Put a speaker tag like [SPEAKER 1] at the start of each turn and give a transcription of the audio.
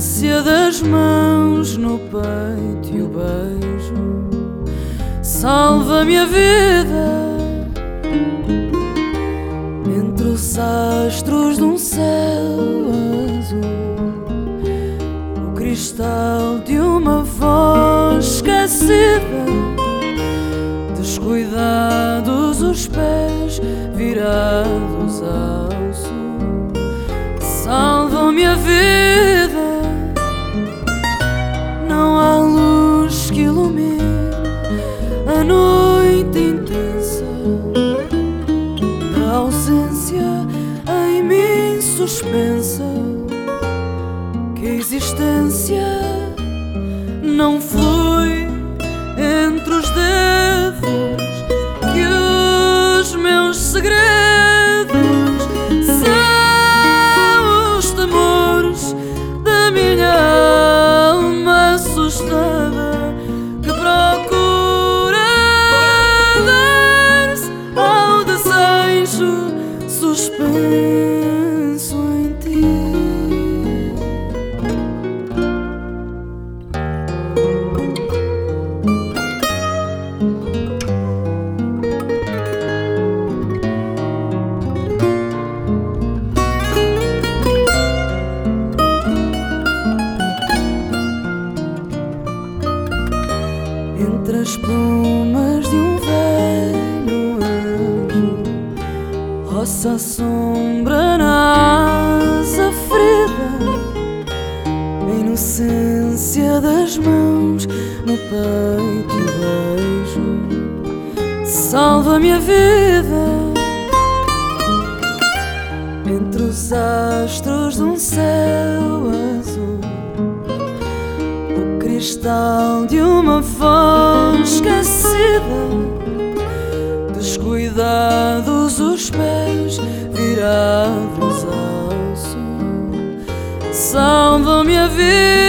[SPEAKER 1] inocência das mãos no peito e o beijo salva-me a vida entre os astros de um céu azul, o cristal de uma voz esquecida, descuidados os pés virados ao sul, salvam-me a vida. Não há luz que ilumine a noite intensa da ausência em mim suspensa, que a existência não foi entre os dedos que os meus segredos são os temores da minha alma assustada, que procura dar-se ao desejo suspenso em ti. Entre as plumas de um velho anjo, roça a sombra na asa ferida, a inocência das mãos no peito e o beijo salva-me a vida entre os astros de um céu azul, o cristal de uma voz esquecida, descuidados os pés virados ao sul, salvam-me a vida.